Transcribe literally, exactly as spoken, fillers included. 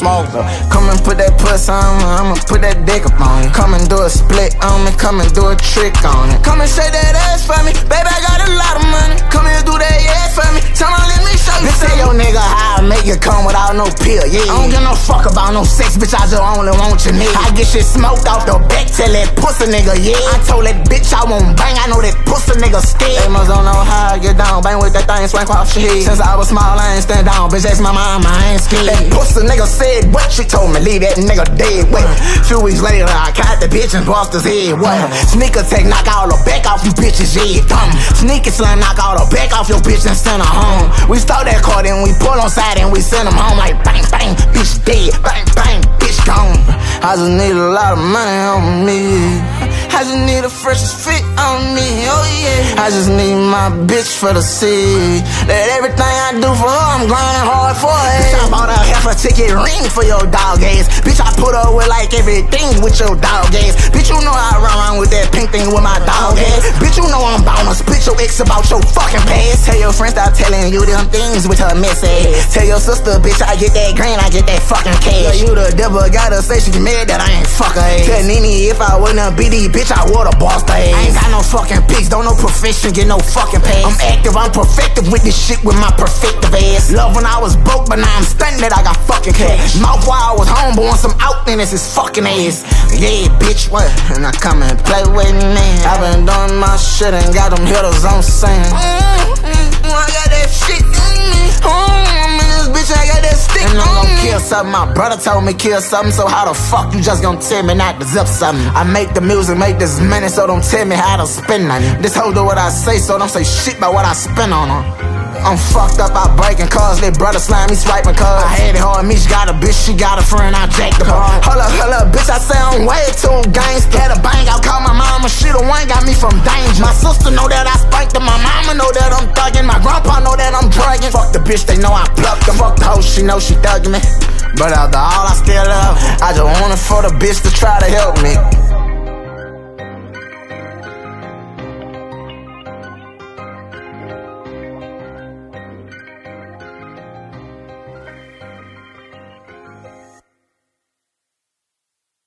smoke. So come and put that puss on me, I'ma put that dick up on you. Come and do a split on me, come and do a trick on it. Come and shake that ass for me, baby, I got a lot of money. Come here, do that yeah for me, tell me, let me show you. Bitch, say your nigga how I make you come without no pill, yeah. I don't give no fuck about no sex, bitch, I just only want your nigga. I get shit smoked off the back, tell that pussy nigga, yeah. I told that bitch I won't bang, I know that pussy nigga scared. They must don't know how I get down, bang with that thing, swing off shit. Since I was small, I ain't stand down, bitch, that's my mama, I ain't scared. That pussy nigga said what? She told me leave that nigga dead, what? Few weeks later, I caught the bitch and bust his head, what? Sneaker tech, knock all the back off you bitches, yeah, dumb. Sneaker slam, knock all the back off your bitch and send her home. We stole that car, then we pull on side and we send them home like bang, bang, bitch dead, bang, bang, bitch gone. I just need a lot of money on me. I just need the freshest fit on me, oh yeah. I just need my bitch for the seed. That everything I do for her, I'm grinding hard for her. Bitch, I bought a half a ticket ring for your dog ass. Bitch, I put up with like everything with your dog ass. Bitch, you know I run around with that pink thing with my dog ass. Bitch, you know I'm bound to split your ex about your fucking past. Tell your friends stop telling you them things with her mess ass. Tell your sister, bitch, I get that green, I get that fucking cash. Yeah, you the devil, gotta say she mad that I ain't fuck her ass. Tell Nene if I wasn't a B D, bitch, I would've bossed her ass. I ain't got no fucking pics, don't no profession, get no fucking pass. I'm active, I'm perfective with this shit with my perfective ass. Love when I was broke, but now I'm stunning that I got fucking cash. Mouth while I was home, but once I'm out, then it's his fucking ass. Yeah, bitch, what? And I come and play with me. I been doing my shit and got them hitters on scene. Mm-hmm, I got that shit in me. Mm, I'm in this bitch, I got that stick. And I'm gon' kill something. My brother told me kill something, so how the fuck you just gon' tell me not to zip something? I make the music, make this money, so don't tell me how to spend on it. This hoe do what I say, so don't say shit about what I spend on her. I'm fucked up, I breaking cars, let brother slime me swiping cars. I had it hard, me, she got a bitch, she got a friend, I jacked the car. Hold up, hold up, bitch, I say I'm way too gangsta. Had a bang, I call my mama, she the one got me from danger. My sister know that I spanked her, my mama know that I'm thugging. My grandpa know that I'm drugging. Fuck the bitch, they know I plucked them. Fuck the hoe, she know she thugging me. But after all, I still love her. I just want it for the bitch to try to help me.